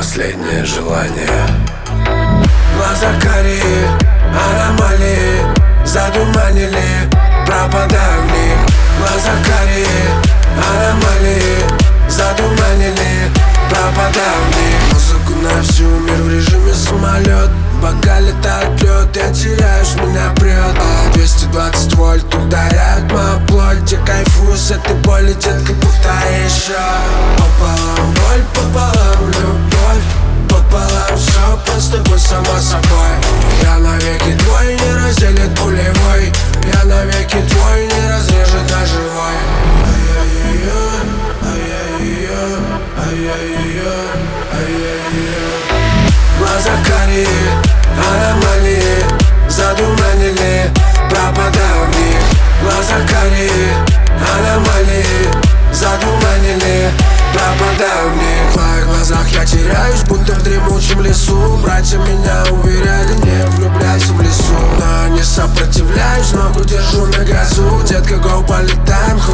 последнее желание. Глаза карие, аномалии задуманили, пропадаю в них. Глаза карие, аномалии задуманили, пропадаю в них. Музыку на всю мир в режиме самолет. Пока летает лед, я теряюсь, меня прет. 220 вольт ударяют мою плоть. Я кайфую с этой боли, детка, повторяй еще. Пополам боль, пополам любовь, пополам все под тобой, само собой. Я навеки твой, не разделит пулевой. Я навеки твой, не разрежет на живой. Глаза карие, аномалии задуманили, пропадаю в них. Глаза карие, аномалии задуманили, пропадаю в них. В твоих глазах я теряюсь, будто в дремучем лесу. Братья меня уверяли, не влюбляйся в лесу. Но не сопротивляюсь, ногу держу на газу. Детка, гоу, полетаем.